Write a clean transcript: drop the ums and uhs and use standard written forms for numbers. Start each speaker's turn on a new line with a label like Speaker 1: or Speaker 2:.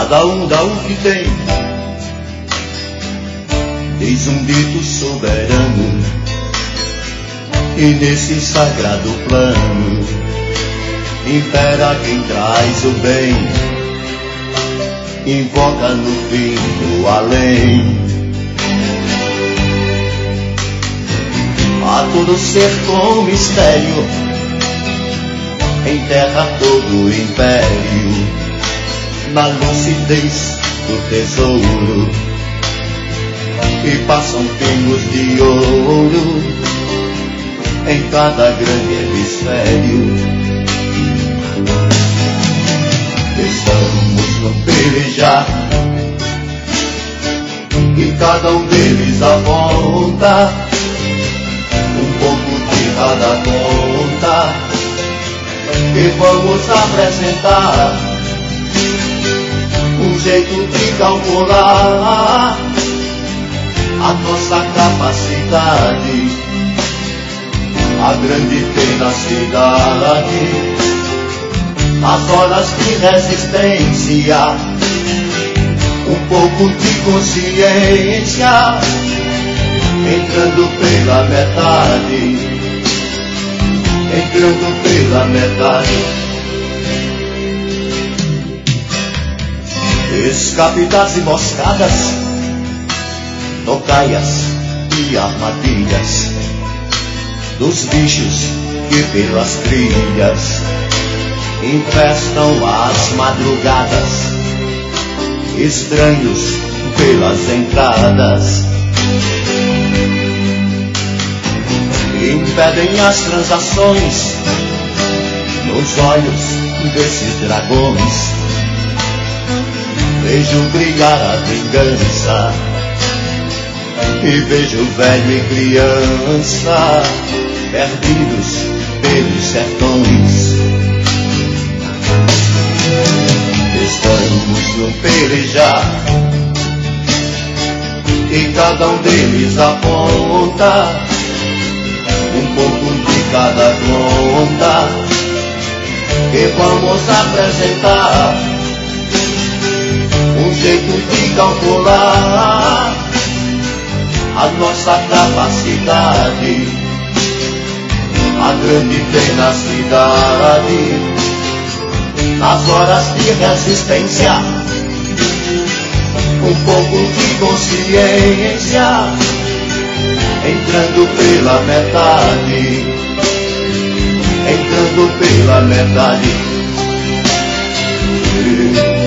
Speaker 1: cada um dá o que tem. Diz um dito soberano, e nesse sagrado plano impera quem traz o bem, invoca no fim do além. A todo ser com mistério enterra todo o império na lucidez do tesouro, e passam pingos de ouro em cada grande hemisfério. Estamos no pelejar, e cada um deles aponta um pouco de cada conta, e vamos apresentar um jeito de calcular a nossa capacidade, a grande tenacidade, as horas de resistência, um pouco de consciência, entrando pela metade, entrando pela metade. Escape das emboscadas, tocaias e armadilhas dos bichos que pelas trilhas infestam as madrugadas, estranhos pelas entradas, impedem as transações nos olhos desses dragões. Vejo brilhar a vingança e vejo velho e criança perdidos pelos sertões. Estamos no pelejar, e cada um deles aponta um pouco de cada conta, e vamos apresentar um jeito de calcular a nossa capacidade, a grande tenacidade, as horas de resistência, um pouco de consciência, entrando pela metade, entrando pela metade.